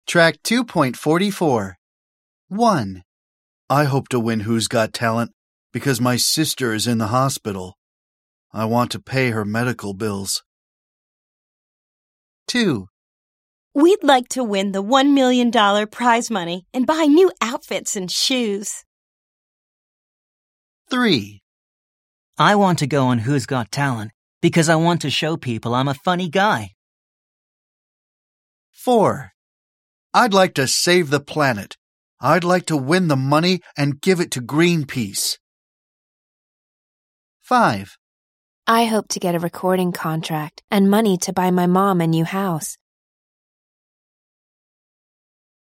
Track 2.44. 1. I hope to win Who's Got Talent because my sister is in the hospital. I want to pay her medical bills. 2. We'd like to win the $1 million prize money and buy new outfits and shoes. 3. I want to go on Who's Got Talent because I want to show people I'm a funny guy. 4. I'd like to save the planet. I'd like to win the money and give it to Greenpeace. 5. I hope to get a recording contract and money to buy my mom a new house.